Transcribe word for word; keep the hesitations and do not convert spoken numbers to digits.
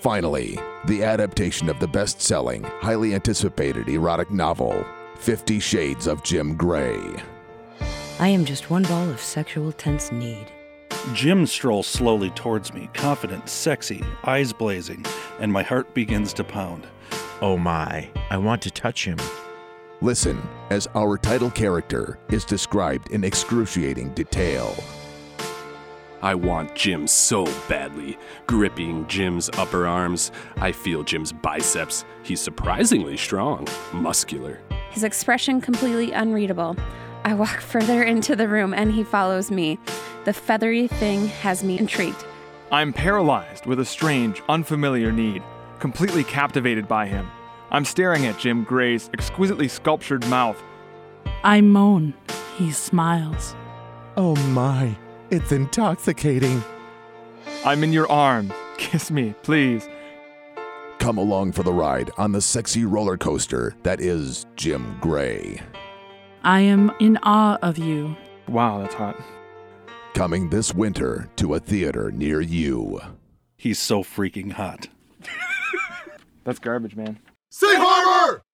Finally, the adaptation of the best-selling, highly anticipated erotic novel, Fifty Shades of Jim Gray. I am just one ball of sexual tense need. Jim strolls slowly towards me, confident, sexy, eyes blazing, and my heart begins to pound. Oh my, I want to touch him. Listen as our title character is described in excruciating detail. I want Jim so badly. Gripping Jim's upper arms. I feel Jim's biceps. He's surprisingly strong, muscular. His expression completely unreadable. I walk further into the room and he follows me. The feathery thing has me intrigued. I'm paralyzed with a strange, unfamiliar need, completely captivated by him. I'm staring at Jim Gray's exquisitely sculptured mouth. I moan. He smiles. Oh my, it's intoxicating. I'm in your arms. Kiss me, please. Come along for the ride on the sexy roller coaster that is Jim Gray. I am in awe of you. Wow, that's hot. Coming this winter to a theater near you. He's so freaking hot. That's garbage, man. Safe Harbor!